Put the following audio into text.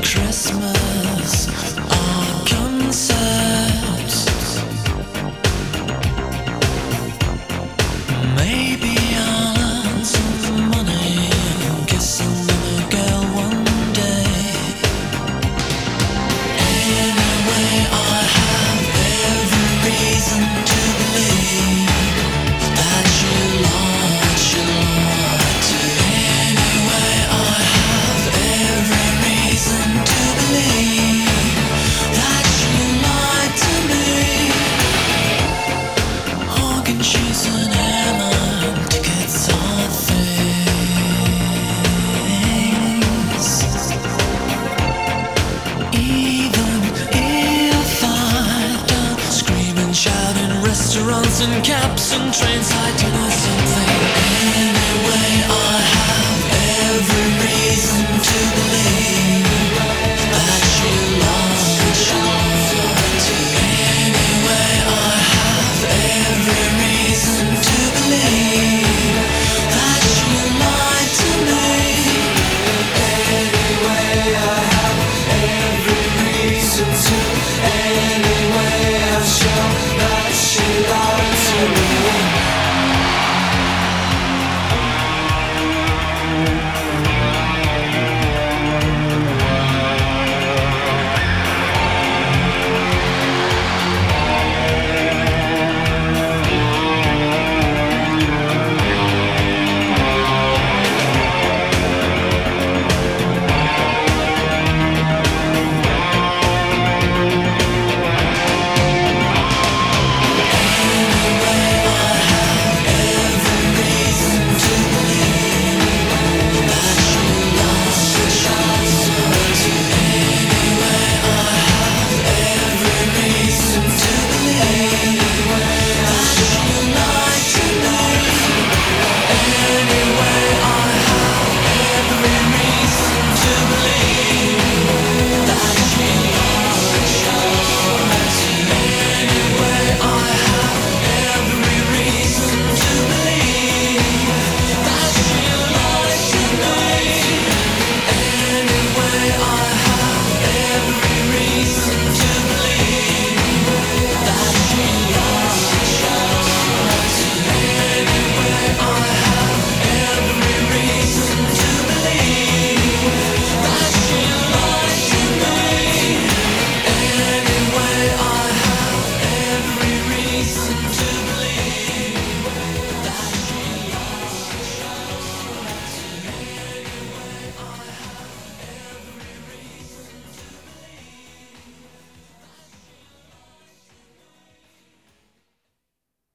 Christmas are concepts. Maybe I'll earn some money and kiss another girl one day. Anyway, I have every reason to believe that you lied to. Anyway, I have every reason to believe that you lied to me. Hogging shoes and airline tickets are things. Even if I don't scream and shout in restaurants and cabs and trains, I do not sense